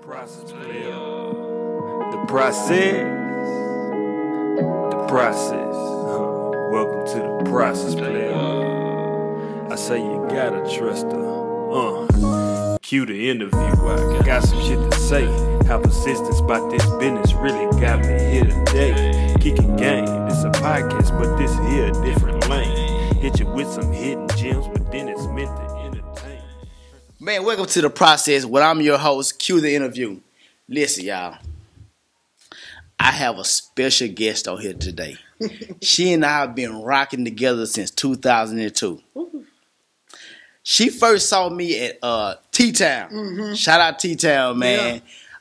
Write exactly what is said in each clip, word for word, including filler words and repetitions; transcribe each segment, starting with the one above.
process, player. The process. The process. Welcome to the process, player. I say you gotta trust her. Uh. Cue the interview. I got some shit to say. How persistence about this business really got me here today. Kicking game. It's a podcast, but this here a different lane. Hit you with some hidden gems, but then it's meant to entertain. Man, welcome to the process. When I'm your host, cue the interview. Listen, y'all. I have a special guest on here today. She and I have been rocking together since two thousand two. Ooh. She first saw me at uh, T-Town. Mm-hmm. Shout out T-Town, man. Yeah.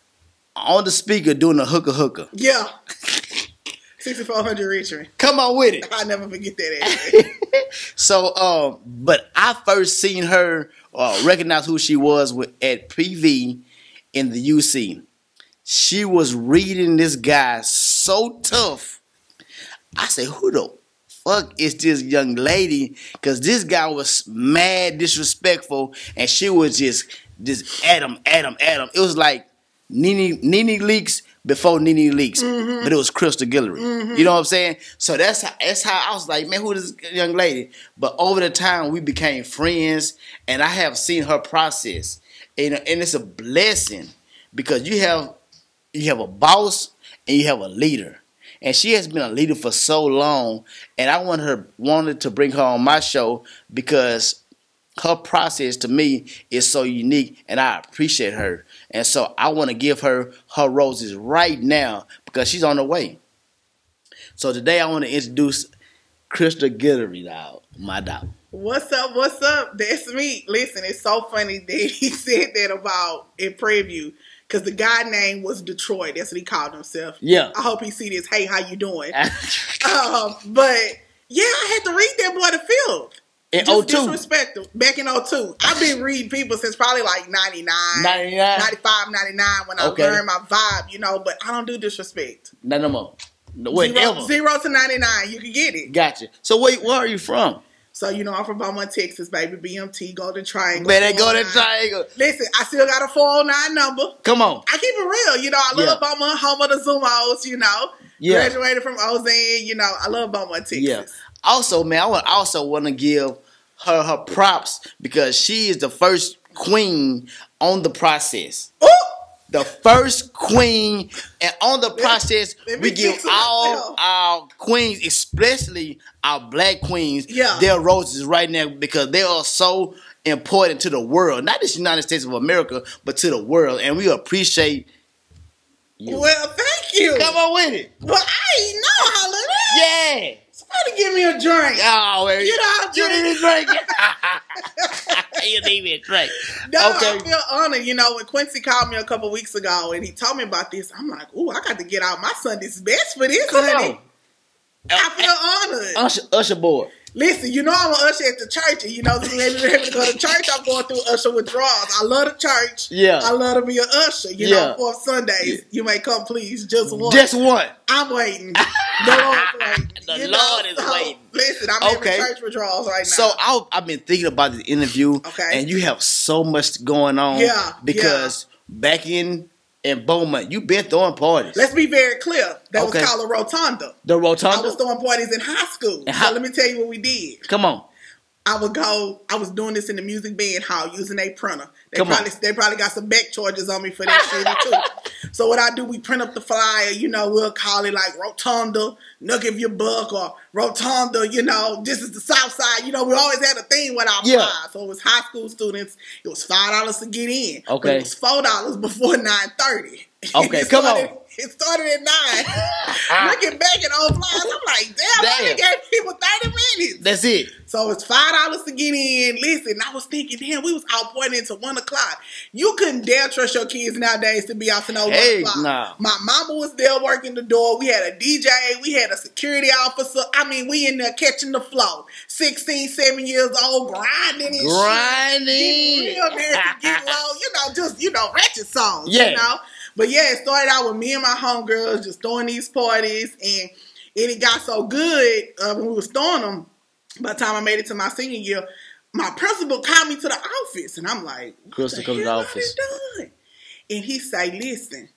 On the speaker doing the hooker hooker. Yeah. sixty-four hundred Richmond. Come on with it. I never forget that. So, um, but I first seen her uh, recognize who she was with, at P V in the U C. She was reading this guy so tough. I said, who the fuck is this young lady? Because this guy was mad disrespectful, and she was just, just at him, at him, at him. It was like Nene, Nene Leakes before Nene Leakes, mm-hmm. but it was Crystal Guillory. Mm-hmm. You know what I'm saying? So that's how, that's how I was like, man, who is this young lady? But over the time, we became friends, and I have seen her process. And, and it's a blessing because you have you have a boss and you have a leader. And she has been a leader for so long, and I wanted her wanted to bring her on my show because her process to me is so unique, and I appreciate her. And so I want to give her her roses right now because she's on the way. So today I want to introduce Crystal Guillory, dog, my dog. What's up? What's up? That's me. Listen, it's so funny that he said that about in preview because the guy name was Detroit. That's what he called himself. Yeah. I hope he see this. Hey, how you doing? um, but yeah, I had to read that boy the field. In oh two. Disrespectful. Back in oh two. I've been reading people since probably like ninety-nine, ninety-nine ninety-five, ninety-nine when I okay. learned my vibe, you know, but I don't do disrespect. No, no more. No, wait, zero, ever. zero to ninety-nine, you can get it. Gotcha. So wait, where are you from? So, you know, I'm from Beaumont, Texas, baby. B M T, Golden Triangle. Man, they Golden Triangle. Listen, I still got a four oh nine number. Come on. I keep it real. You know, I love yeah. Beaumont, home of the Zumos, you know. Yeah. Graduated from Ozan, you know. I love Beaumont, Texas. Yeah. Also, man, I would also want to give her her props because she is the first queen on the process. Ooh! The first queen, and on the process, let, let we give all our queens, especially our black queens, yeah. their roses right now because they are so important to the world. Not just the United States of America, but to the world. And we appreciate you. Well, thank you. Come on with it. Well, I ain't know how to Yeah. Somebody give me a drink. Oh, well, you know, you need a drink. You need me a drink. No, okay. I feel honored. You know, when Quincy called me a couple weeks ago and he told me about this, I'm like, ooh, I got to get out my Sunday's best for this, Come honey. On. I feel honored. Usher, Usher boy. Listen, you know I'm an usher at the church, and you know, to go to church, I'm going through usher withdrawals. I love the church. Yeah. I love to be an usher. You yeah. know, for Sundays, yeah. you may come, please, just one. Just one. I'm waiting. The Lord's waiting. The you Lord know? is so, waiting. Listen, I'm okay. in church withdrawals right now. So I, I've been thinking about the interview, okay. and you have so much going on. Yeah. Because yeah. back in in Beaumont, you've been throwing parties. Let's be very clear. That okay. was called a rotunda. The rotunda? I was throwing parties in high school. And so how- let me tell you what we did. Come on. I would go, I was doing this in the music band hall using a printer. They Come probably on. they probably got some back charges on me for that shit too. So what I do, we print up the flyer, you know, we'll call it like Rotunda, Nook of your buck, or Rotunda, you know, this is the South Side. You know, we always had a theme with our yeah. flyers. So it was high school students, it was five dollars to get in. Okay. But it was four dollars before nine thirty. Okay, it come started, on. It started at nine. Looking back at old flyers, I'm like, damn, damn. I only gave people thirty minutes. That's it. So it's five dollars to get in. Listen, I was thinking, damn, we was out pointing into one o'clock. You couldn't dare trust your kids nowadays to be out to no hey, one o'clock. Nah. My mama was there working the door. We had a D J. We had a security officer. I mean, we in there catching the flow. sixteen, seven years old, grinding and grinding. shit. Getting real nasty, get low. You know, just, you know, ratchet songs, yeah. you know. But yeah, it started out with me and my homegirls just throwing these parties. And, and it got so good uh, when we was throwing them. By the time I made it to my senior year, my principal called me to the office, and I'm like, "What Crystal the come to the hell office. I done?" And he say, listen,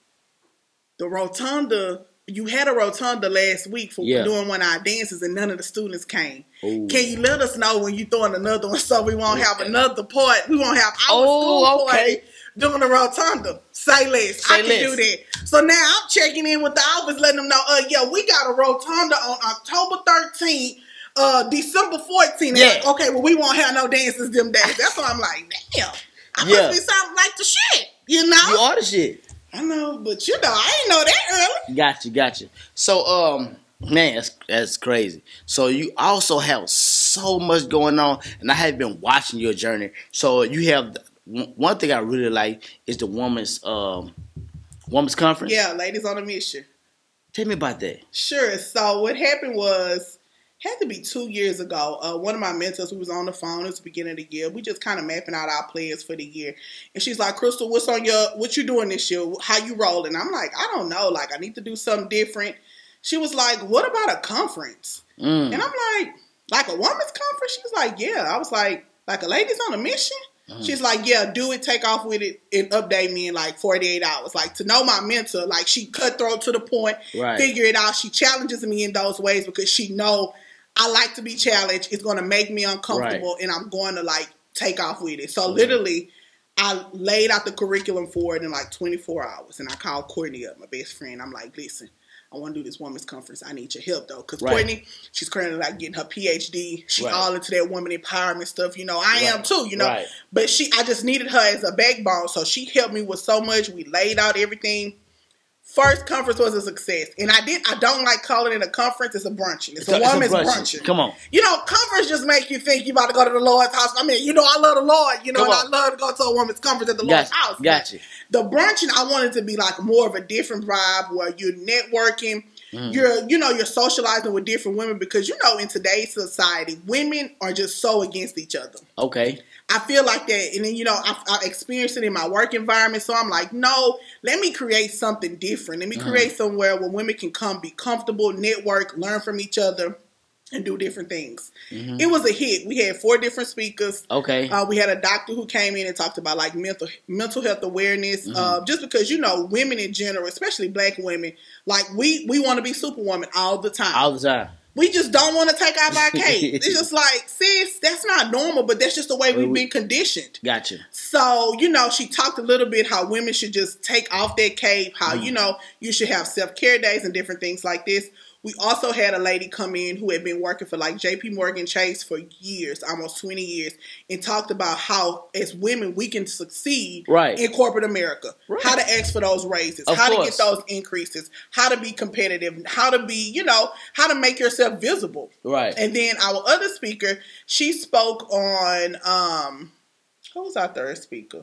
the rotunda, you had a rotunda last week for Yeah. doing one of our dances and none of the students came. Ooh. Can you let us know when you throwing another one so we won't have another part? We won't have our Oh, school okay. party doing the rotunda. Say less. Say I can less. do that. So now I'm checking in with the office, letting them know, uh, yeah, we got a rotunda on October thirteenth. Uh, December fourteenth. Yeah. Like, okay, well, we won't have no dances them days. That's why I'm like, damn. I Yeah. must be something like the shit, you know? You are the shit. I know, but you know, I ain't know that early. Gotcha, gotcha. So, um, man, that's, that's crazy. So you also have so much going on, and I have been watching your journey. So you have one thing I really like is the woman's um woman's conference. Yeah, ladies on a mission. Tell me about that. Sure. So what happened was, had to be two years ago. Uh, one of my mentors who was on the phone at the beginning of the year, we just kind of mapping out our plans for the year. And she's like, Crystal, what's on your, what you doing this year? How you rolling? I'm like, I don't know. Like, I need to do something different. She was like, what about a conference? Mm. And I'm like, like a women's conference? She's like, yeah. I was like, like a ladies on a mission? Mm. She's like, yeah, do it, take off with it, and update me in like forty-eight hours. Like, to know my mentor, like, she cutthroat to the point, Right. figure it out. She challenges me in those ways because she know I like to be challenged. It's going to make me uncomfortable, right. And I'm going to, like, take off with it. So, mm-hmm. literally, I laid out the curriculum for it in, like, twenty-four hours. And I called Courtney up, my best friend. I'm like, listen, I want to do this women's conference. I need your help, though. Because right. Courtney, she's currently, like, getting her P H D. She's right. all into that woman empowerment stuff. You know, I right. am, too, you know. Right. But she, I just needed her as a backbone. So, she helped me with so much. We laid out everything. First conference was a success, and I did. I don't like calling it a conference. It's a brunching. It's, it's a, a woman's it's a brunching. Come on, you know, conference just make you think you about to go to the Lord's house. I mean, you know, I love the Lord, you know, and I love to go to a woman's conference at the Lord's gotcha. house. Gotcha. The brunching, I wanted to be like more of a different vibe where you're networking. Mm. You're, you know, you're socializing with different women because, you know, in today's society, women are just so against each other. Okay. I feel like that. And then, you know, I've, I've experienced it in my work environment. So I'm like, no, let me create something different. Let me create mm. somewhere where women can come, be comfortable, network, learn from each other, and do different things. Mm-hmm. It was a hit. We had four different speakers. Okay. Uh, we had a doctor who came in and talked about like mental mental health awareness. Mm-hmm. Uh, just because, you know, women in general, especially black women, like we, we want to be superwoman all the time. All the time. We just don't want to take off our cape. It's just like, sis, that's not normal, but that's just the way we've been conditioned. Gotcha. So, you know, she talked a little bit how women should just take off their cape, how, mm. you know, you should have self-care days and different things like this. We also had a lady come in who had been working for like J P Morgan Chase for years, almost twenty years, and talked about how as women we can succeed right. in corporate America. Right. How to ask for those raises, of how course. to get those increases, how to be competitive, how to be, you know, how to make yourself visible. Right. And then our other speaker, she spoke on, um, who was our third speaker?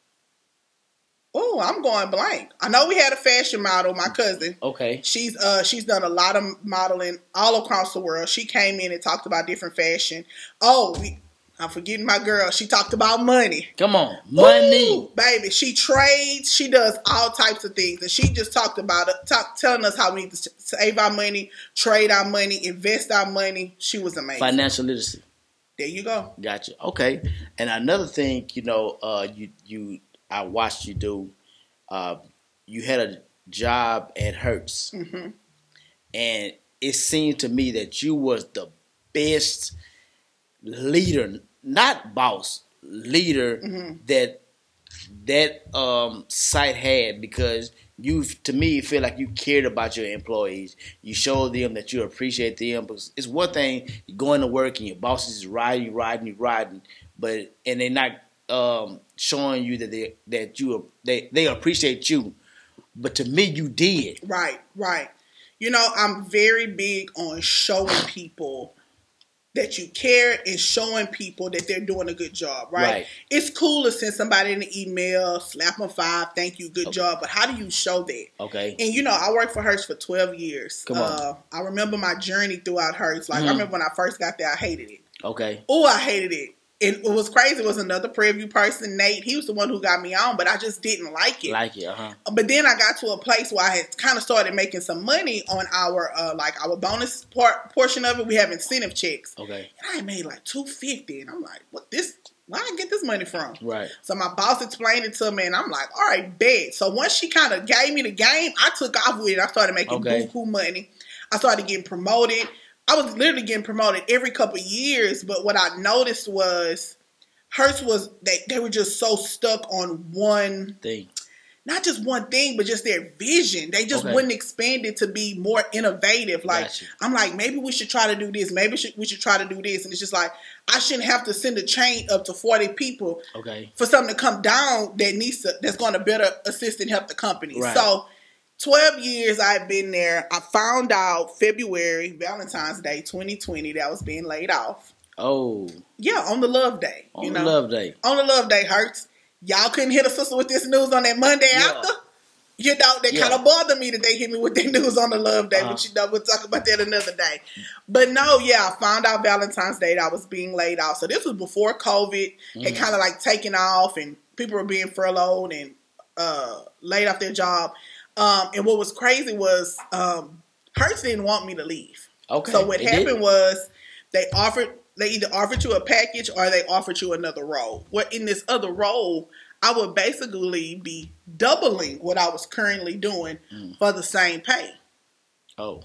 Oh, I'm going blank. I know we had a fashion model, my cousin. Okay. She's uh she's done a lot of modeling all across the world. She came in and talked about different fashion. Oh, we, I'm forgetting my girl. She talked about money. Come on. Money. Ooh, baby. She trades. She does all types of things. And she just talked about it, talk, telling us how we need to save our money, trade our money, invest our money. She was amazing. Financial literacy. There you go. Gotcha. Okay. And another thing, you know, uh, you you I watched you do. Uh, you had a job at Hertz, mm-hmm. and it seemed to me that you was the best leader, not boss, leader mm-hmm. that that um, site had, because you, to me, feel like you cared about your employees. You showed them that you appreciate them, because it's one thing you going to work and your boss is riding, riding, riding, but and they're not. Um, showing you that they that you they they appreciate you, but to me you did. Right, right. You know, I'm very big on showing people that you care and showing people that they're doing a good job. Right. right. It's cool to send somebody an email, slap them five, thank you, good okay. job. But how do you show that? Okay. And you know, I worked for Hertz for twelve years. Come on. Uh, I remember my journey throughout Hertz. Like mm-hmm. I remember when I first got there, I hated it. Okay. Oh, I hated it. And what was crazy was another preview person, Nate. He was the one who got me on, but I just didn't like it. Like it, uh-huh. But then I got to a place where I had kind of started making some money on our uh, like our bonus part portion of it. We have incentive checks. Okay. And I made like two fifty, and I'm like, "What this? Where I get this money from? Right. So my boss explained it to me, and I'm like, all right, bet. So once she kind of gave me the game, I took off with it. I started making Okay. buku money. I started getting promoted. I was literally getting promoted every couple of years, but what I noticed was Hertz was, they, they were just so stuck on one thing. Not just one thing, but just their vision. They just Okay. wouldn't expand it to be more innovative. Like, Gotcha. I'm like, maybe we should try to do this. Maybe should, we should try to do this. And it's just like, I shouldn't have to send a chain up to forty people Okay. for something to come down that needs to, that's going to better assist and help the company. Right. So, twelve years I've been there. I found out February, Valentine's Day, twenty twenty, that I was being laid off. Oh. Yeah, on the love day. On you the know? love day. On the love day, Hurts. Y'all couldn't hit a sister with this news on that Monday Yeah. after. You know, that Yeah. kind of bothered me that they hit me with their news on the love day, Uh-huh. but you know, we'll talk about that another day. But no, yeah, I found out Valentine's Day that I was being laid off. So this was before COVID Mm-hmm. had kind of like taken off and people were being furloughed and uh, laid off their job. Um, and what was crazy was um, Hertz didn't want me to leave. Okay. So what They happened did. was they offered, they either offered you a package or they offered you another role. Well, in this other role, I would basically be doubling what I was currently doing Mm. for the same pay. Oh.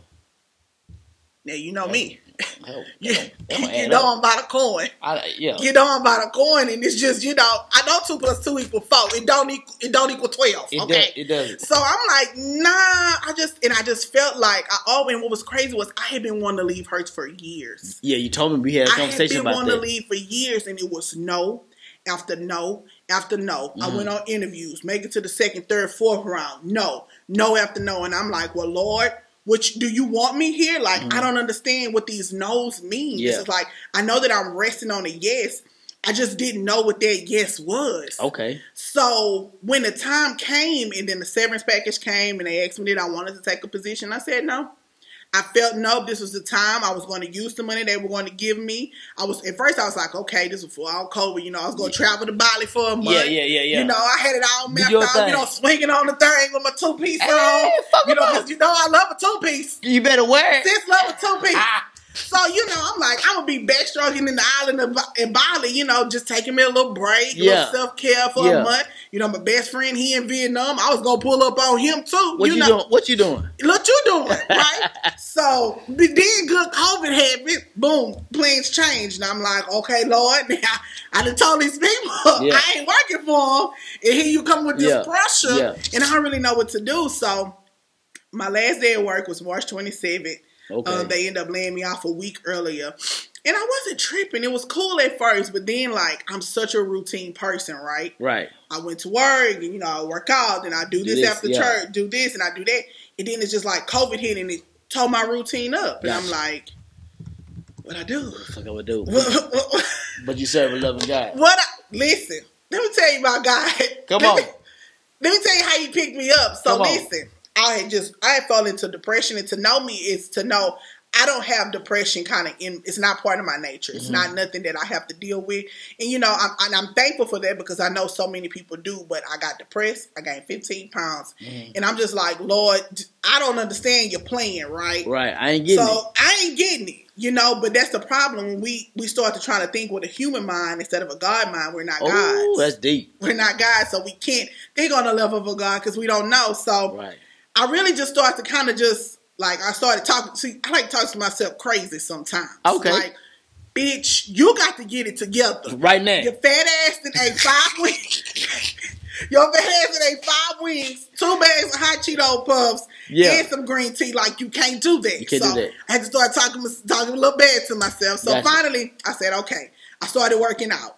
Now, you know me. Hell, You, that don't- that don't you add know up. I'm about a coin. I, yeah. You know I'm about a coin, and it's just, you know, I know two plus two equal four. It don't equal, it don't equal twelve, It okay? does. It doesn't. So I'm like, nah, I just, and I just felt like, I always, and what was crazy was I had been wanting to leave Hertz for years. Yeah, you told me we had a I had conversation been about wanting that. to leave for years, and it was no after no after no. I Mm-hmm. went on interviews, make it to the second, third, fourth round. No, no after no, and I'm like, well, Lord, which do you want me here? Like, I don't understand what these no's mean. Mm-hmm. Yeah. It's just like I know that I'm resting on a yes. I just didn't know what that yes was. Okay. So when the time came, and then the severance package came, and they asked me that I wanted to take a position, I said no. I felt no, this was the time I was going to use the money they were going to give me. I was at first I was like, okay, this was for all COVID. You know, I was going to travel to Bali for a month. Yeah, yeah, yeah, yeah. You know, I had it all Do mapped your out. thing. You know, swinging on the thing with my two piece Hey, on. fuck You know, about it. because you know I love a two piece. You better wear it. Sis love a two piece. Ah. So, you know, I'm like, I'm going to be backstroking in the island of in Bali, you know, just taking me a little break, a Yeah. little self-care for Yeah. a month. You know, my best friend, he in Vietnam. I was going to pull up on him, too. What you, know, doing? What you doing? Look you doing, right? So, but then good COVID happened. Boom, plans changed. And I'm like, okay, Lord, now I done told these people Yeah. I ain't working for them. And here you come with this Yeah. pressure. Yeah. And I don't really know what to do. So, my last day of work was March twenty-seventh. Okay. Um, they ended up laying me off a week earlier. And I wasn't tripping. It was cool at first, but then, like, I'm such a routine person, right? Right. I went to work, and, you know, I work out, and I do this, this, after yeah. church, do this, and I do that. And then it's just like COVID hit, and it tore my routine up. And I'm Gotcha. like, what I do? Fuck I would do. what But you serve a loving God. I, listen, let me tell you about God. Come let on. Me, let me tell you how he picked me up. So Come on. listen, I had just, I had fallen into depression, and to know me is to know I don't have depression kind of in, it's not part of my nature. It's Mm-hmm. not nothing that I have to deal with. And, you know, I'm, and I'm thankful for that because I know so many people do, but I got depressed. I gained fifteen pounds. Mm-hmm. And I'm just like, Lord, I don't understand your plan, right? Right. I ain't getting So it. I ain't getting it, you know, but that's the problem when we, we start to try to think with a human mind instead of a God mind. We're not Oh, gods. that's deep. We're not God, so we can't think on the level of a God because we don't know. So Right. I really just started to kind of just, like, I started talking, see, I like to talk to myself crazy sometimes. Okay. Like, bitch, you got to get it together. Right now. Your fat ass that ate five wings. Your fat ass that ate five wings, two bags of hot Cheeto puffs, Yeah. and some green tea. Like, you can't do that. You can't so do that. I had to start talking, talking a little bad to myself. So Gotcha. finally, I said, okay. I started working out.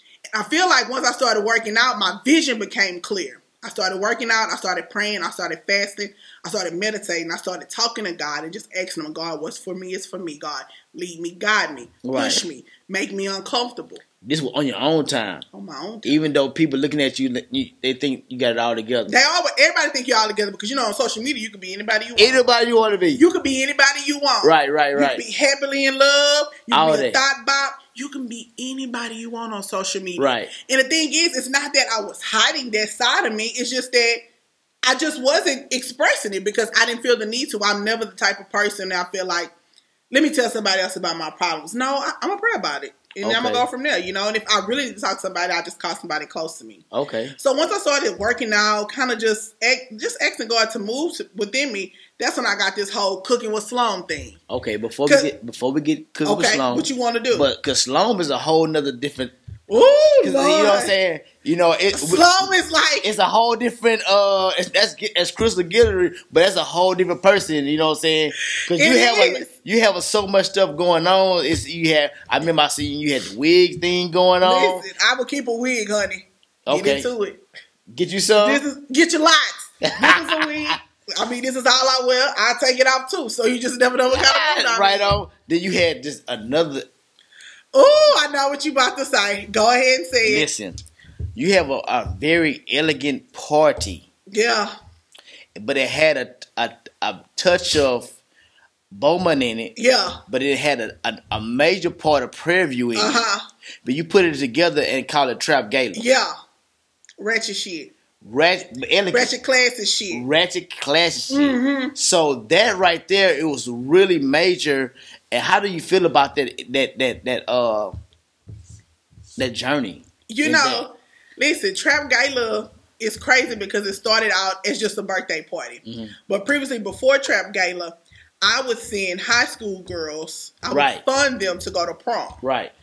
I feel like once I started working out, my vision became clear. I started working out. I started praying. I started fasting. I started meditating. I started talking to God and just asking him, God, what's for me is for me. God, lead me, guide me, push Right. me, make me uncomfortable This was on your own time. on my own time. Even though people looking at you, you they think you got it all together. They all, everybody think you're all together because, you know, on social media, you can be anybody you want. Anybody you want to be. You can be anybody you want. Right, right, You right. can be happily in love. You can All be a that. thought bop. You can be anybody you want on social media. Right. And the thing is, it's not that I was hiding that side of me. It's just that I just wasn't expressing it because I didn't feel the need to. I'm never the type of person that I feel like, let me tell somebody else about my problems. No, I, I'm going to pray about it. And Okay. I'm gonna go from there, you know. And if I really need to talk to somebody, I just call somebody close to me. Okay. So once I started working out, kind of just just asking God to move to, within me, that's when I got this whole cooking with Sloan thing. Okay. Before we get before we get cooking with Okay, Sloan, what you want to do? but because Sloan is a whole nother different. Ooh, You know what I'm saying? You know, it, Sloan is like it's a whole different. Uh, it's, that's that's Crystal Guillory, but that's a whole different person. You know what I'm saying? Because you It have a, is. you have a, so much stuff going on. It's you have. I remember I seen you had the wig thing going on. Listen, I will keep a wig, honey. Get Okay. into it. Get you some. This is get your locks. This is a wig. I mean, this is all I wear. I take it off too, so you just never know what kind of food I'm right eating. on. Then you had just another. Ooh, I know what you about to say. Go ahead and say it. Listen, you have a, a very elegant party, Yeah, but it had a a, a touch of Bowman in it. yeah. But it had a, a, a major part of Prairie View in Uh it. huh. But you put it together and call it Trap Gala. Yeah. Ratchet shit. Ratchet, elegant, Ratchet classy shit. ratchet classic shit. Mm-hmm. So that right there, it was really major. And how do you feel about that? That that that uh that journey? You Is know, listen, Trap Gala is crazy because it started out as just a birthday party. Mhm. But previously, before Trap Gala, I would send high school girls, I would Right. fund them to go to prom. Right.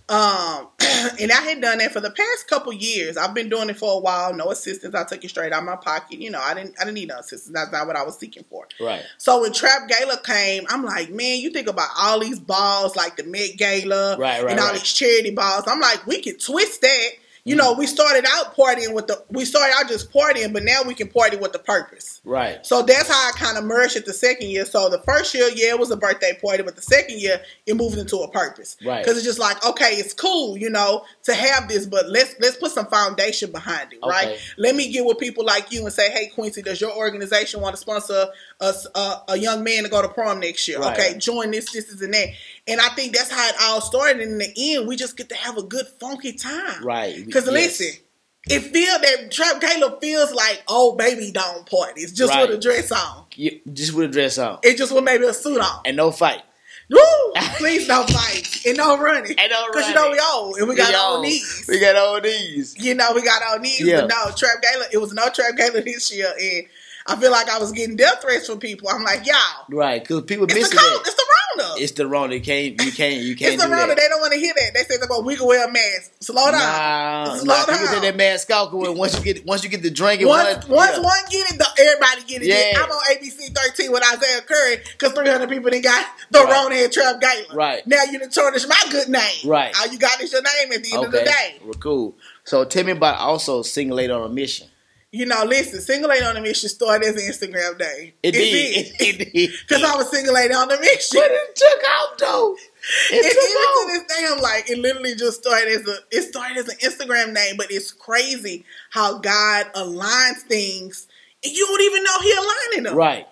Um, and I had done that for the past couple years. I've been doing it for a while. No assistance. I took it straight out of my pocket. You know, I didn't. I didn't need no assistance. That's not what I was seeking for. Right. So when Trap Gala came, I'm like, man, you think about all these balls like the Met Gala Right, right, and all right. these charity balls. I'm like, we can twist that. You know, we started out partying with the. We started out just partying, but now we can party with the purpose. Right. So that's how I kind of merged it the second year. So the first year, yeah, it was a birthday party, but the second year, it moved into a purpose. Right. Because it's just like, okay, it's cool, you know, to have this, but let's let's put some foundation behind it, right? Okay. Let me get with people like you and say, hey, Quincy, does your organization want to sponsor a, a, a young man to go to prom next year? Right. Okay, join this, this, is and that. And I think that's how it all started. And in the end, we just get to have a good, funky time. Right. Because Yes. listen, it feels that Trap Gala feels like old baby don't party. It's just Right. with a dress on. You, just with a dress on It just with maybe a suit on. and no fight. Woo! Please don't fight and no running. And no Because you know running. we old and we got We old old. knees. We got all these. You know we got old knees. Yeah. But no, Trap Gala, it was no Trap Gala this year. And I feel like I was getting death threats from people. I'm like, y'all, Right. Because people it's miss the that. cold. It's the Rona. It's the wrong. You can't. You can't. You can't It's the do Rona. that. They don't want to hear that. They say they're going to we can wear a mask. Slow down. Nah, Slow nah, down. people take that mask out. 'Cause once you get, once you get the drinking, Once, one, once yeah. one get it, the, everybody get it. Yeah. I'm on A B C thirteen with Isaiah Curry because three hundred people done got the Right. Rona and Trap Gala. Right. Now you done tarnished my good name. Right. All you got is your name at the end of the day. Well, cool. So tell me about also Single Lady on a Mission. You know, listen, Single Lady on a Mission started as an Instagram day. It did. It did. Because I was Single Lady on a Mission. But it took off though. It And took even off. to this day, I'm like, it literally just started as a it started as an Instagram name, but it's crazy how God aligns things and you don't even know He aligning them. Right.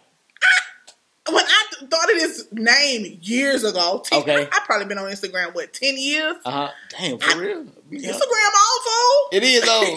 When I th- thought of this name years ago, ten, Okay. I, I've probably been on Instagram what ten years. Uh huh. Damn, for real. Yeah. Instagram awful. It is old.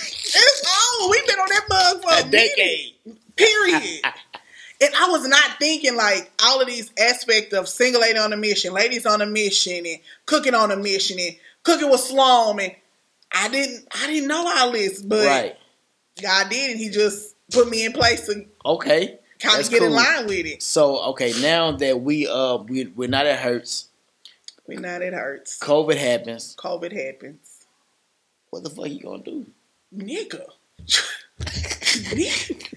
It's old. We've been on that mug for a, A decade. minute. Period. And I was not thinking like all of these aspects of Single Lady on a Mission, Ladies on a Mission, and Cooking on a Mission, and Cooking with Sloan, and I didn't, I didn't know all this, but Right. God did, and He just put me in place to Okay. kind That's of get in cool. line with it. So okay, now that we uh we we're not at Hertz, We know that hurts. COVID happens. COVID happens. What the fuck you gonna do? Nigga. Nigga.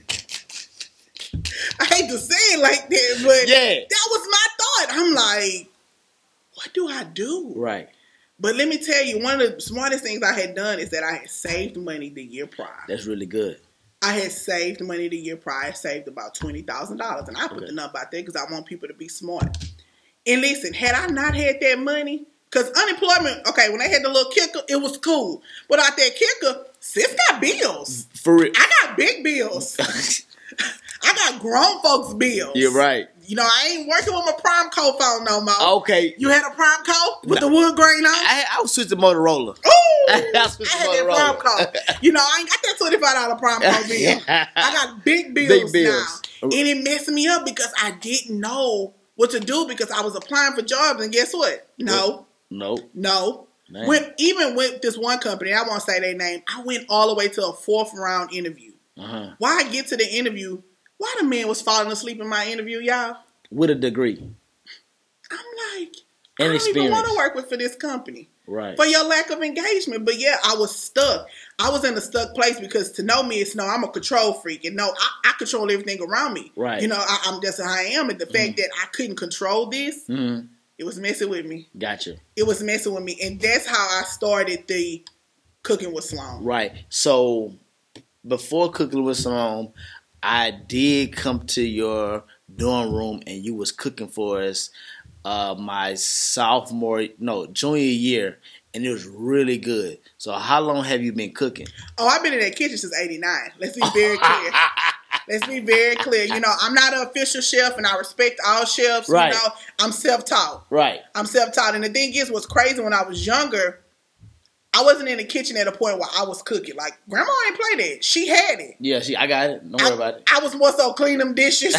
I hate to say it like that, but Yeah. that was my thought. I'm like, what do I do? Right. But let me tell you, one of the smartest things I had done is that I had saved money the year prior. That's really good. I had saved money the year prior. I saved about twenty thousand dollars. And I put Okay. the number out there because I want people to be smart. And listen, had I not had that money, because unemployment, okay, when they had the little kicker, it was cool. Without that kicker, sis got bills. For real. I got big bills. I got grown folks' bills. You're right. You know, I ain't working with my prime co phone no more. Okay. You had a prime co with the wood grain on? I I was switching to Motorola. Ooh! I That's what had that Motorola. prime co. You know, I ain't got that twenty-five dollars prime co bill. I got big bills, Big bills. now. And it messed me up because I didn't know what to do because I was applying for jobs and guess what? No. Nope. No. Man. When, even with this one company, I won't say their name, I went all the way to a fourth round interview. Uh-huh. Why I get to the interview, why the man was falling asleep in my interview, y'all? With a degree. I'm like, And I don't even want to experience. work with for this company. Right. For your lack of engagement. But yeah, I was stuck. I was in a stuck place because to know me is no, I'm a control freak. And no, I, I control everything around me. Right. You know, I, I'm just how I am. And the Mm-hmm. fact that I couldn't control this, Mm-hmm. it was messing with me. Gotcha. It was messing with me. And that's how I started the Cooking with Sloan. Right. So before Cooking with Sloan, I did come to your dorm room and you was cooking for us uh, my sophomore, no, junior year, and it was really good. So how long have you been cooking? Oh, I've been in that kitchen since eighty-nine. Let's be very clear. Let's be very clear. You know, I'm not an official chef, and I respect all chefs. Right. You know, I'm self-taught. Right. I'm self-taught. And the thing is, what's crazy, when I was younger, I wasn't in the kitchen at a point where I was cooking. Like, Grandma ain't play that. She had it. Yeah, see, I got it. Don't worry I, about it. I was more so clean them dishes.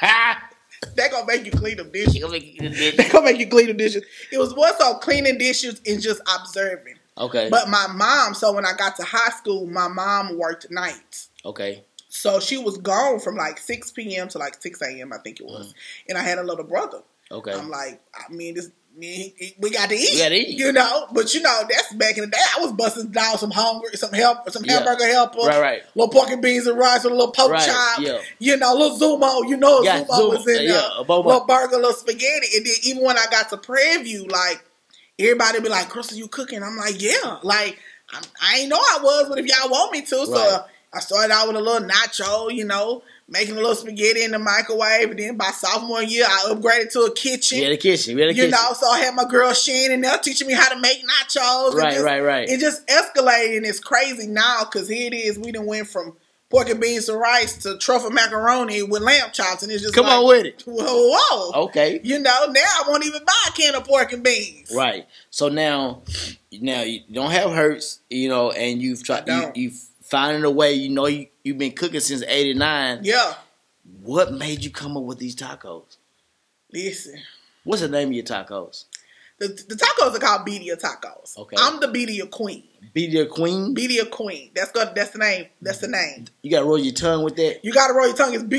They gonna make you clean them dishes. They gonna make you clean them dishes. It was more so cleaning dishes and just observing. Okay. But my mom, so when I got to high school, my mom worked nights. Okay. So she was gone from like six p.m. to like six a.m. I think it was. Mm. And I had a little brother. Okay. I'm like, I mean, this me, we got to eat. We got to eat. You know? But you know, that's back in the day. I was busting down some hungry, some help, some yeah. hamburger helper. Right, right. Little pork and beans and rice with a little pork right. chop. Yeah. You know, little Zumo. You know, yeah, Zumo Zoom, was in uh, there. Yeah, a boba. Little burger, little spaghetti. And then even when I got to Prairie View, like, everybody be like, Crystal, you cooking? I'm like, yeah. Like, I, I ain't know I was, but if y'all want me to. So right. I started out with a little nacho, you know, making a little spaghetti in the microwave. And then by sophomore year, I upgraded to a kitchen. Yeah, the kitchen. We had a you kitchen. know, so I had my girl Shan in there teaching me how to make nachos. Right, and just, right, right. It just escalated, and it's crazy now because here it is. We done went from pork and beans to rice to truffle macaroni with lamb chops, and it's just Come like, on with it. Whoa, whoa. Okay. You know, now I won't even buy a can of pork and beans. Right. So now, now you don't have Hertz, you know, and you've tried, you, you've finding a way. You know, you you've been cooking since eighty-nine. Yeah. What made you come up with these tacos? Listen. What's the name of your tacos? The, the tacos are called Bedia tacos. Okay. I'm the Bedia queen. Bedia queen? Bedia queen. That's good. That's the name. That's the name. You got to roll your tongue with that? You got to roll your tongue. It's Be-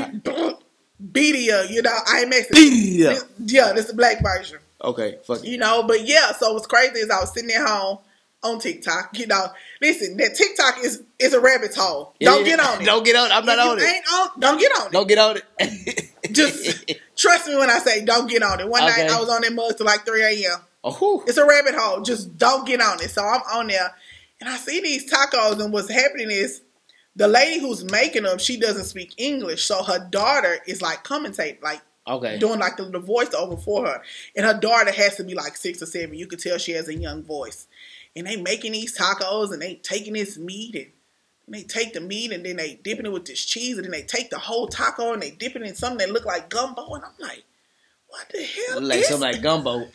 Bedia. You know, I ain't Mexican. Bedia. This, yeah, this is the black version. Okay. Fuck it. You know, but yeah, so what's crazy is I was sitting at home on TikTok. You know, listen, that TikTok is is a rabbit hole. Yeah, don't yeah. get on it. Don't get on it. I'm not if on you it. Ain't on, don't get on it. Don't get on it. Just trust me when I say don't get on it. One okay. night I was on that mug till like three a.m. Oh, it's a rabbit hole. Just don't get on it. So I'm on there, and I see these tacos, and what's happening is the lady who's making them, she doesn't speak English, so her daughter is like commentating, like okay. doing like the, the voiceover for her, and her daughter has to be like six or seven. You could tell she has a young voice, and they making these tacos, and they taking this meat, and, and they take the meat, and then they dipping it with this cheese, and then they take the whole taco, and they dip it in something that look like gumbo, and I'm like, what the hell? Like is something like gumbo.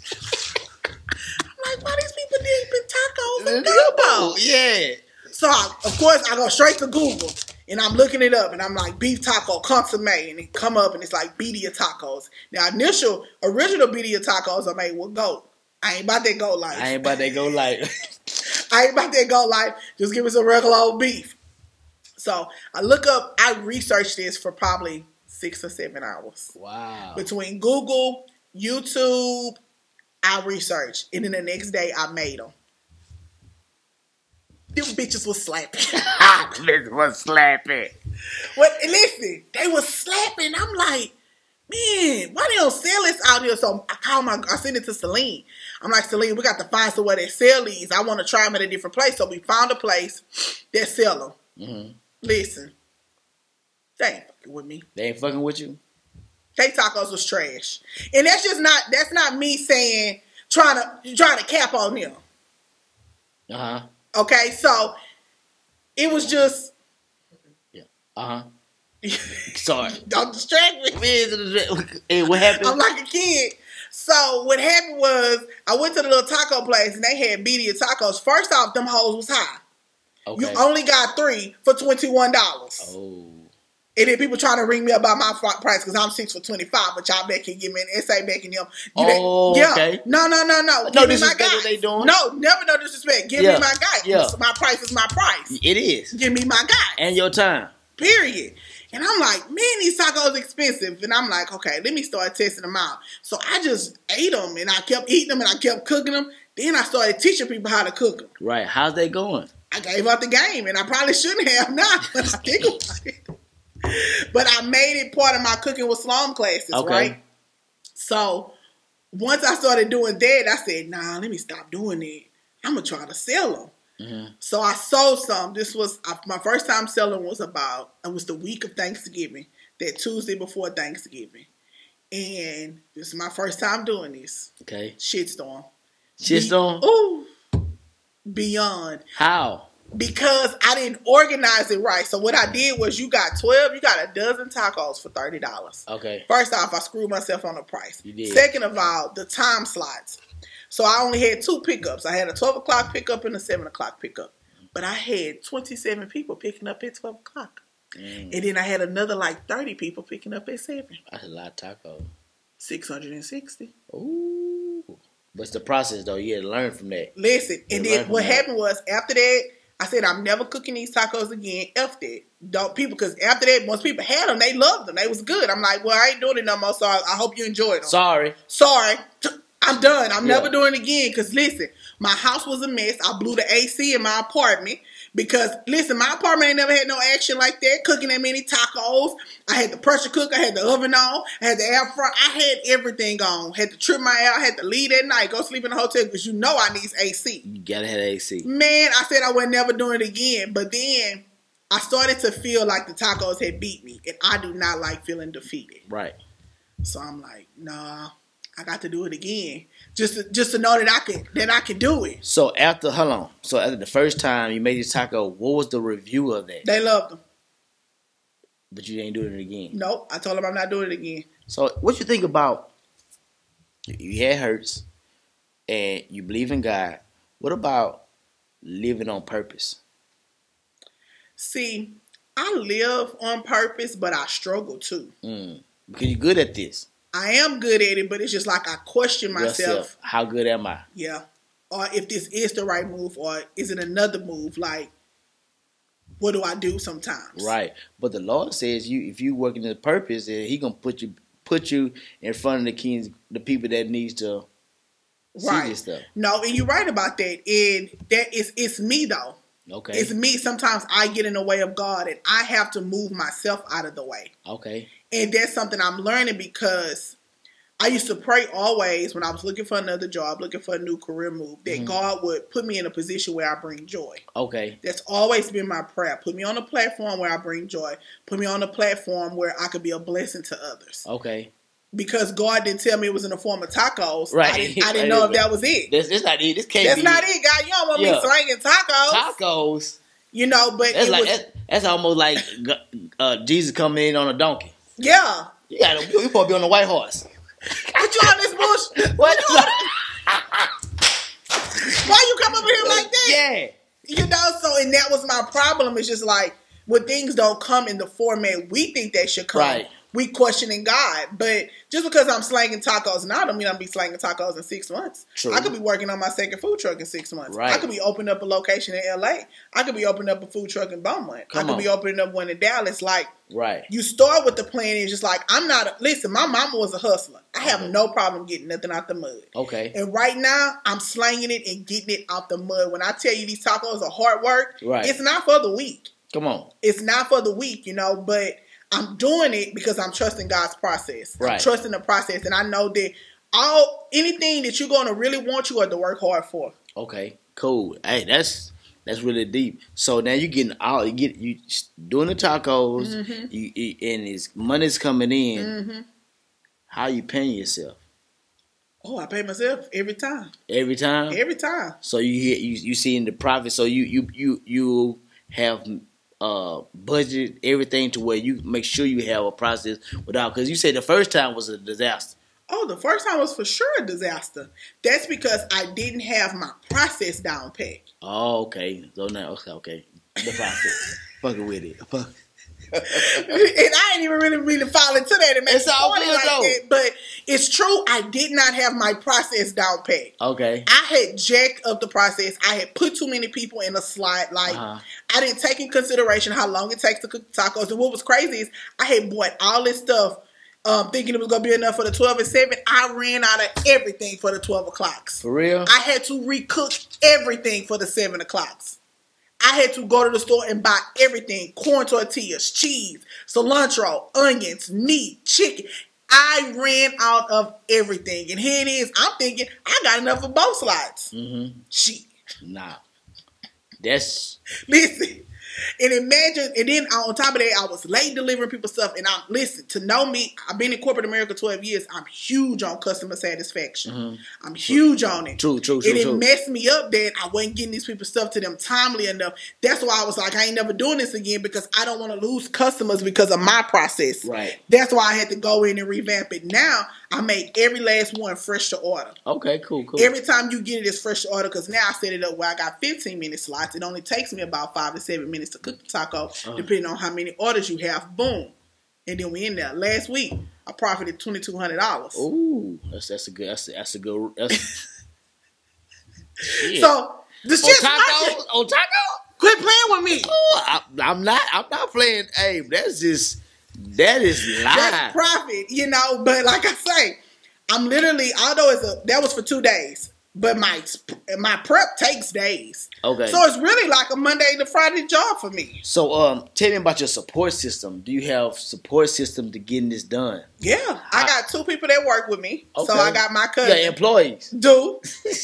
I'm like, why these people dipping tacos in gumbo? Yeah. So, I, of course, I go straight to Google, and I'm looking it up, and I'm like, beef taco consomme, and it come up, and it's like Bedia tacos. Now, initial, original Bedia tacos are made with goat. I ain't about that goat life. I ain't about that goat life. I ain't about that goat life. Just give me some regular old beef. So, I look up, I researched this for probably six or seven hours. Wow. Between Google, YouTube, I researched, and then the next day, I made them. Them bitches was slapping. Bitch was slapping. Well, listen, they was slapping. I'm like, man, why they don't sell this out here? So I call my, I sent it to Celine. I'm like, Celine, we got to find somewhere they sell these. I want to try them at a different place. So we found a place that sell them. Mm-hmm. Listen, they ain't fucking with me. They ain't fucking with you? They tacos was trash. And that's just not, that's not me saying, trying to, trying to cap on them. Uh-huh. Okay, so it was just. Yeah. Uh huh. Sorry. Don't distract me. Hey, what happened? I'm like a kid. So what happened was I went to the little taco place and they had Bedia tacos. First off, them hoes was high. Okay. You only got three for twenty-one dollars. Oh. And then people trying to ring me about my fr- price because I'm six for twenty-five, but y'all back can give me an essay back in them. You Oh, back, yeah. okay. No, no, no, no. No Give me my disrespect guy. what they doing. No, never no disrespect. Give Yeah. me my guy. Yeah. My price is my price. It is. Give me my guy. And your time. Period. And I'm like, man, these tacos expensive. And I'm like, okay, let me start testing them out. So I just ate them and I kept eating them and I kept cooking them. Then I started teaching people how to cook them. Right. How's that going? I gave up the game and I probably shouldn't have now when I think about it. But I made it part of my cooking with Sloan classes, Okay. right? So once I started doing that, I said, nah, let me stop doing it. I'm going to try to sell them. Mm-hmm. So I sold some. This was, uh, my first time selling was about, it was the week of Thanksgiving, that Tuesday before Thanksgiving. And this is my first time doing this. Okay. Shitstorm. Shitstorm? Be- Ooh. Beyond. How? Because I didn't organize it right. So what I did was you got twelve, you got a dozen tacos for thirty dollars. Okay. First off, I screwed myself on the price. You did. Second of all, the time slots. So I only had two pickups. I had a twelve o'clock pickup and a seven o'clock pickup. But I had twenty-seven people picking up at twelve o'clock. Mm. And then I had another like thirty people picking up at seven. That's a lot of tacos. six hundred sixty. Ooh. What's the process, though? You had to learn from that. Listen, You and learn then from what that. happened was after that, I said I'm never cooking these tacos again. F that. Don't people, because after that, once people had them, they loved them. They was good. I'm like, well, I ain't doing it no more, so I, I hope you enjoyed them. Sorry. Sorry. I'm done. I'm Yeah. never doing it again. Because listen, my house was a mess. I blew the A C in my apartment. Because listen, my apartment ain't never had no action like that. Cooking that many tacos. I had the pressure cook. I had the oven on. I had the air fryer. I had everything on. Had to trim my hair. I had to leave at night. Go sleep in the hotel because you know I need A C. You gotta have A C. Man, I said I would never do it again. But then I started to feel like the tacos had beat me. And I do not like feeling defeated. Right. So I'm like, nah, I got to do it again. Just to, just to know that I could that I could do it. So after, hold on. So after the first time you made this taco, what was the review of that? They loved them. But you ain't doing it again. Nope. I told them I'm not doing it again. So what you think about, you had hurts and you believe in God. What about living on purpose? See, I live on purpose, but I struggle too. Mm. Because you're good at this. I am good at it, but it's just like I question myself. Yourself. How good am I? Yeah. Or if this is the right move, or is it another move? Like, what do I do sometimes? Right. But the Lord says you if you working in the purpose, then he gonna put you put you in front of the kings, the people that needs to see Right. this stuff. No, and you're right about that. And that is it's me though. Okay. It's me. Sometimes I get in the way of God and I have to move myself out of the way. Okay. And that's something I'm learning because I used to pray always when I was looking for another job, looking for a new career move, that Mhm. God would put me in a position where I bring joy. Okay. That's always been my prayer. Put me on a platform where I bring joy. Put me on a platform where I could be a blessing to others. Okay. Because God didn't tell me it was in the form of tacos. Right. I didn't, I didn't know if that was it. This this not it. This can't That's be not it, God. You don't want Yeah. me slanging tacos. Tacos. You know, but That's it like was, that's, that's almost like uh, Jesus coming in on a donkey. yeah. You gotta you supposed to be on the white horse. Put you on this bullshit. What? Why you come over here like that? Yeah. You know, so, and that was my problem. It's just like, when things don't come in the format we think they should come, Right. we questioning God. But just because I'm slanging tacos now, don't mean I'll be slanging tacos in six months. True. I could be working on my second food truck in six months. Right. I could be opening up a location in L A. I could be opening up a food truck in Beaumont. Come I could on. be opening up one in Dallas. Like, Right. you start with the plan. It's just like, I'm not, a, listen, my mama was a hustler. I have Okay. no problem getting nothing out the mud. Okay. And right now, I'm slanging it and getting it out the mud. When I tell you these tacos are hard work, Right. it's not for the weak. Come on. It's not for the weak, you know, but I'm doing it because I'm trusting God's process. I'm Right. trusting the process. And I know that all anything that you're going to really want, you have to work hard for. Okay. Cool. Hey, that's that's really deep. So now you getting all you get you doing the tacos, Mm-hmm. you, you and his money's coming in. Mm-hmm. How you paying yourself Oh, I pay myself every time. every time? Every time. So you hear you you seeing the profit. So you you you you have uh budget everything to where you make sure you have a process without, because you said the first time was a disaster. Oh, the first time was for sure a disaster. That's because I didn't have my process down pat. Oh, okay. So now okay, okay. The process. Fucking with it. Fuck. I ain't even really really fall into that. It makes It's all funny good, like though. that. But it's true. I did not have my process down pat. Okay. I had jacked up the process. I had put too many people in a slot. Like Uh-huh. I didn't take in consideration how long it takes to cook tacos. And what was crazy is I had bought all this stuff, um, thinking it was gonna be enough for the twelve and seven. I ran out of everything for the twelve o'clocks. For real? I had to recook everything for the seven o'clocks. I had to go to the store and buy everything: corn tortillas, cheese, cilantro, onions, meat, chicken. I ran out of everything, and here it is. I'm thinking I got enough for both slots. Mm-hmm. Shit. Nah. That's Listen, and imagine, and then on top of that, I was late delivering people stuff. And I'm listen to know me. I've been in corporate America twelve years. I'm huge on customer satisfaction. Mm-hmm. I'm huge on it. True, true, true, And it true. messed me up that I wasn't getting these people stuff to them timely enough. That's why I was like, I ain't never doing this again because I don't want to lose customers because of my process. Right. That's why I had to go in and revamp it. Now I make every last one fresh to order. okay. Cool, cool. Every time you get it, it's fresh to order because now I set it up where I got fifteen minute slots. It only takes me about five to seven minutes to cook the taco, Uh-huh. depending on how many orders you have. Boom. And then we in there. Last week, I profited twenty-two hundred dollars. Ooh, that's that's a good. That's a, that's a good. That's, shit. So, the on shit's taco, working. on taco. Quit playing with me. Ooh, I, I'm not. I'm not playing. Hey, that's just. That is That's live. profit, you know. But like I say, I'm literally, although it's a, that was for two days, but my my prep takes days. Okay. So it's really like a Monday to Friday job for me. So, um, tell me about your support system. Do you have support system to getting this done? Yeah, I got two people that work with me. So Okay. I got my You cousin. got employees. Do.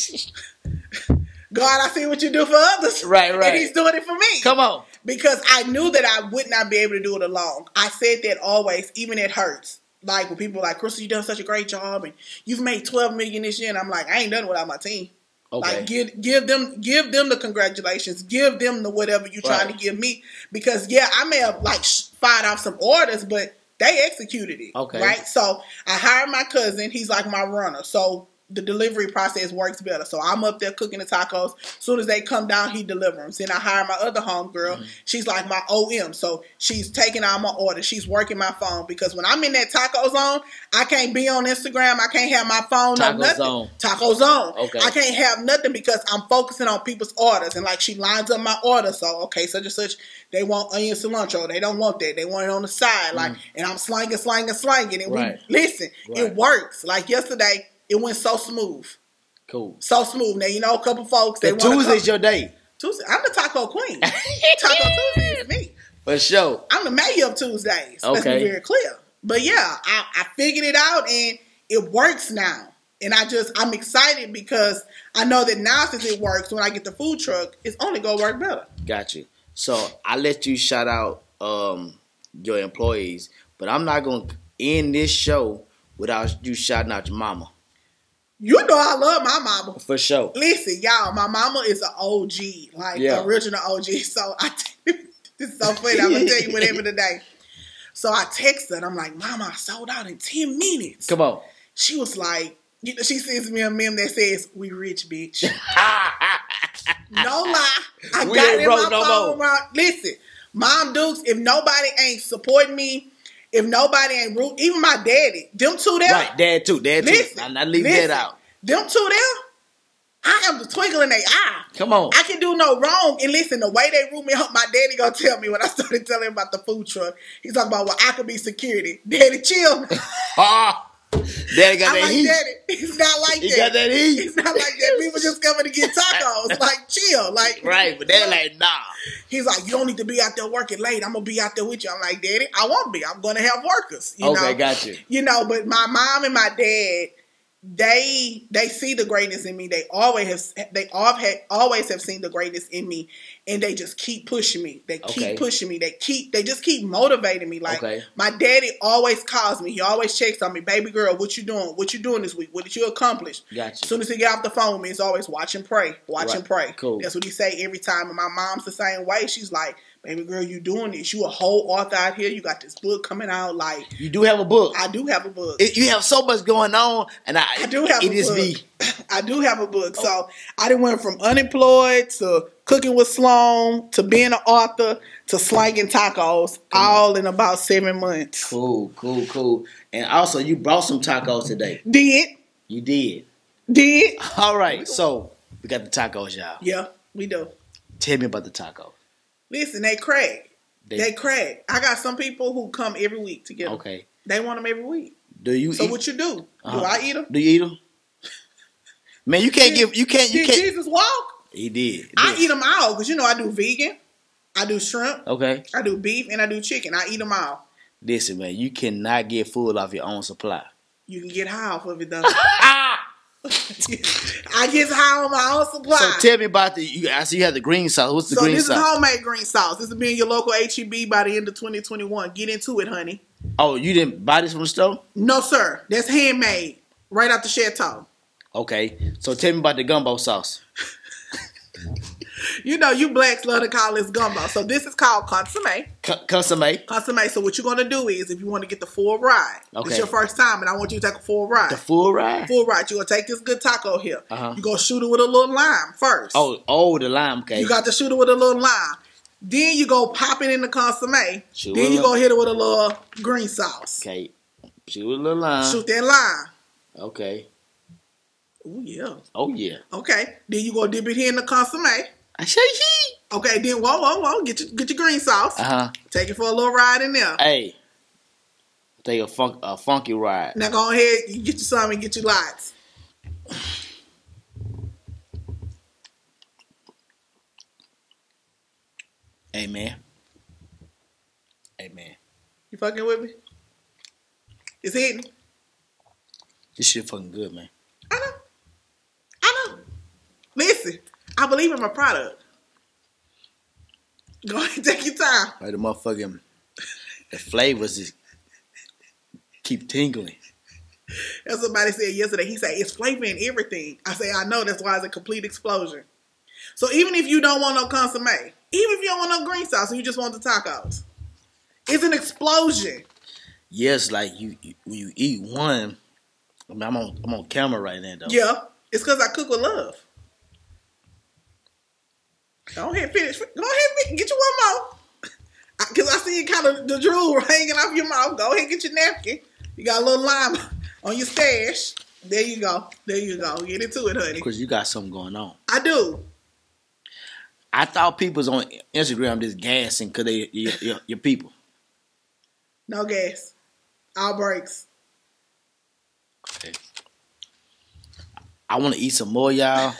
God, I see what you do for others. Right, right. And he's doing it for me. Come on. Because I knew that I would not be able to do it alone. I said that always, even it hurts. Like when people are like, Crystal, you done such a great job and you've made twelve million this year. And I'm like, I ain't done it without my team. Okay. Like give give them give them the congratulations, give them the whatever you're trying Right. to give me. Because yeah, I may have like sh- fired off some orders, but they executed it. Okay. Right. So I hired my cousin. He's like my runner. So the delivery process works better. So I'm up there cooking the tacos. As soon as they come down, he delivers them. Then I hire my other homegirl. Mm-hmm. She's like my O M. So she's taking all my orders. She's working my phone because when I'm in that taco zone, I can't be on Instagram. I can't have my phone Taco on nothing. zone. Taco zone. Okay. I can't have nothing because I'm focusing on people's orders. And like she lines up my order. So, okay, such and such, they want onion cilantro. They don't want that. They want it on the side. Like, and I'm slanging, slanging, slanging. And Mm. Right. we, listen, Right. it works. Like yesterday, it went so smooth. Cool. So smooth. Now, you know, a couple folks, they The want Tuesday's your day. Tuesday. I'm the taco queen. Taco Tuesday is me. For sure. I'm the mayor of Tuesdays. Let's Okay. be very clear. But yeah, I, I figured it out and it works now. And I just, I'm excited because I know that now since it works, when I get the food truck, it's only going to work better. Got you. So I let you shout out um, your employees, but I'm not going to end this show without you shouting out your mama. You know I love my mama. For sure. Listen, y'all, my mama is an O G, like Yeah. original O G. So I, it's so funny. I'm gonna tell you whatever today. So I text her and I'm like, Mama, I sold out in ten minutes. Come on. She was like, you know, she sends me a meme that says, "We rich, bitch." No lie, I We got ain't it in broke my no phone. more. around- Listen, Mom Dukes, if nobody ain't supporting me, if nobody ain't root, even my daddy, them two there. Right, dad too, dad too. Listen, I, I leave listen, that out. Them two there, I am the twinkle in their eye. Come on. I can do no wrong. And listen, the way they root me up, my daddy gonna tell me when I started telling him about the food truck. He's talking about, well, I could be security. Daddy, chill. Ah, daddy got I'm that like, heat. Daddy, it's not like He that. got that heat. It's not like that. People just coming to get tacos. Like, chill. Like, Right, but they're like, nah. he's like, you don't need to be out there working late. I'm gonna be out there with you. I'm like, Daddy, I won't be. I'm gonna have workers. You Okay, know? got you. You know, but my mom and my dad, they they see the greatness in me. They always have they all have, always have seen the greatness in me, and they just keep pushing me. They keep Okay. pushing me. They keep they just keep motivating me. Like Okay. my daddy always calls me. He always checks on me. Baby girl, what you doing? What you doing this week? What did you accomplish? Gotcha. As soon as he get off the phone with me, it's always watch and pray. Watch Right. and pray. Cool. That's what he say every time. And my mom's the same way. She's like, baby girl, you doing this. You a whole author out here. You got this book coming out. Like, You do have a book. I do have a book. It- you have so much going on, and I, I do have it a is book. me. I do have a book. So I done went from unemployed to cooking with Sloan to being an author to slanging tacos, all in about seven months. Cool, cool, cool. And also, you brought some tacos today. Did. You did. Did. All right, so we got the tacos, y'all. Yeah, we do. Tell me about the tacos. Listen, they crack. They, They crack. I got some people who come every week to get them. Okay. They want them every week. Do you So eat? what you do? Uh-huh. Do I eat them? Do you eat them? Man, you can't give. You can't. You Did can't. Jesus walk? He did. I Yes. eat them all because you know I do vegan, I do shrimp, Okay. I do beef, and I do chicken. I eat them all. Listen, man, you cannot get full off your own supply. You can get high off of it though. I get high on my own supply. So tell me about the. You, I see you have the green sauce. What's the So green this sauce? is homemade green sauce. This will be in your local H E B by the end of twenty twenty-one. Get into it, honey. Oh, you didn't buy this from the store? No, sir. That's handmade. Right out the chateau. Okay. So tell me about the gumbo sauce. You know, you blacks love to call this gumbo. So this is called consomme. C- Consomme. Consomme. So what you're going to do is, if you want to get the full ride, Okay. it's your first time, and I want you to take a full ride. The full ride. Full ride. You're going to take this good taco here. Uh-huh. You're going to shoot it with a little lime first. Oh, oh, the lime. Okay. You got to shoot it with a little lime. Then you go pop it in the consomme. Shoot then it you up. go hit it with a little green sauce. Okay. Shoot with a little lime. Shoot that lime. Okay. Oh, yeah. Oh yeah. Okay. Then you go dip it here in the consomme. I say he. Okay, then whoa, whoa, whoa. Get your, get your green sauce. Uh huh. Take it for a little ride in there. Hey. Take a funk a funky ride. Now go ahead, you get you some and get you lots. Hey man. Hey man. You fucking with me? It's hitting. This shit fucking good, man. I know. I know. Listen, I believe in my product. Go ahead and take your time. Like the motherfucking the flavors just keep tingling. As somebody said yesterday, he said, it's flavor in everything. I say, I know, that's why it's a complete explosion. So even if you don't want no consomme, even if you don't want no green sauce and you just want the tacos, it's an explosion. Yes, like you, you when you eat one. I mean, I'm on I'm on camera right now though. Yeah, it's because I cook with love. Go ahead, finish. Go ahead, get you one more. Because I see you kind of the drool hanging off your mouth. Go ahead, get your napkin. You got a little lime on your stash. There you go. There you go. Get into it, honey. Because you got something going on. I do. I thought people was on Instagram just gassing because they your, your, your people. No gas. All breaks. Okay. I want to eat some more, y'all.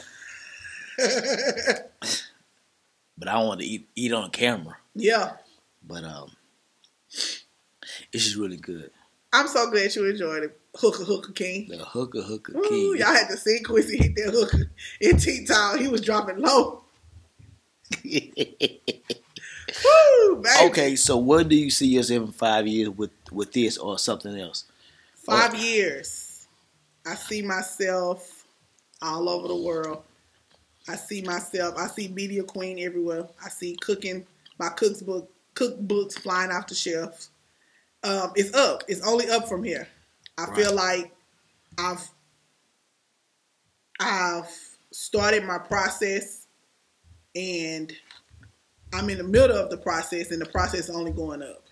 But I don't want to eat eat on camera. Yeah. But um, it's just really good. I'm so glad you enjoyed it. Hooker, hooker king. The hooker hooker Ooh, king. y'all had to see Quincy hit that hooker in T-Town. He was dropping low. Woo, baby. Okay, so where do you see yourself in five years with, with this or something else? Five Or- years. I see myself all over the world. I see myself. I see Media Queen everywhere. I see cooking. My cookbook cookbooks flying off the shelves. Um, it's up. It's only up from here. I Right. feel like I've I've started my process, and I'm in the middle of the process, and the process is only going up.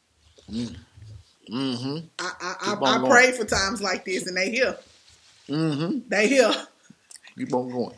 Mm-hmm. I I, Keep I, on I going. pray for times like this, and they here. Mm-hmm. They here. Keep on going.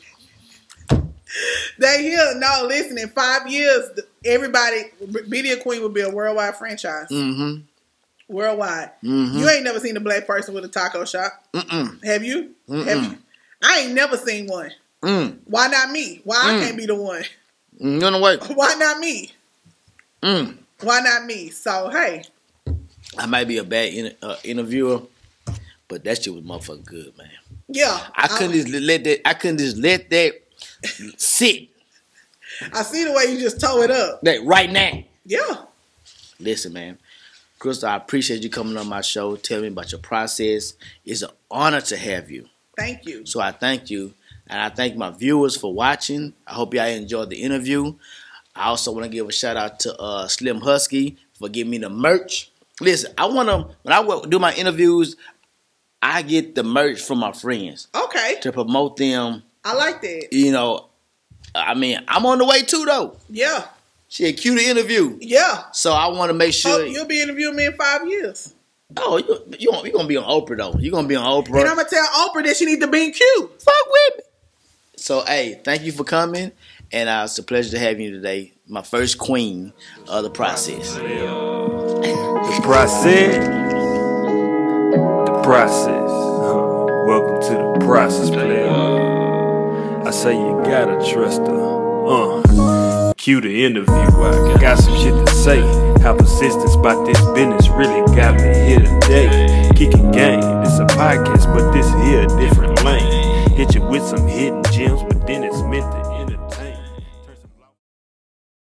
They here. No, listen. In five years, everybody, Media Queen will be a worldwide franchise. Mm-hmm. Worldwide. Mhm. You ain't never seen a black person with a taco shop, Mm-mm. have you? Mm-mm. Have you? I ain't never seen one. Mm. Why not me? Why I Mm. can't be the one? Mm. You know what? Why not me? Mm. Why not me? So hey, I might be a bad in, uh, interviewer, but that shit was motherfucking good, man. yeah. I couldn't just let that. I couldn't just let that sit. I see the way you just toe it up. That right now. Yeah. Listen, man. Crystal, I appreciate you coming on my show. Tell me about your process. It's an honor to have you. Thank you. So I thank you. And I thank my viewers for watching. I hope y'all enjoyed the interview. I also want to give a shout out to uh, Slim Husky for giving me the merch. Listen, I want to, when I wo- do my interviews, I get the merch from my friends Okay. to promote them. I like that. You know, I mean, I'm on the way too, though. Yeah. She had cue the interview. Yeah. So I want to make sure. Oh, you'll be interviewing me in five years. Oh, you you gonna, you gonna be on Oprah though. You gonna be on Oprah. And I'm gonna tell Oprah that she need to be in Q. Fuck with me. So hey, thank you for coming, and uh, it's a pleasure to have you today. My first queen of the process. The process. The process. Uh, welcome to the process, player. I say you gotta trust her. Uh, cue the interview. I got some shit to say. How persistence about this business really got me here today. Kicking game. It's a podcast, but this here a different lane. Hit you with some hidden gems, but then it's meant to entertain.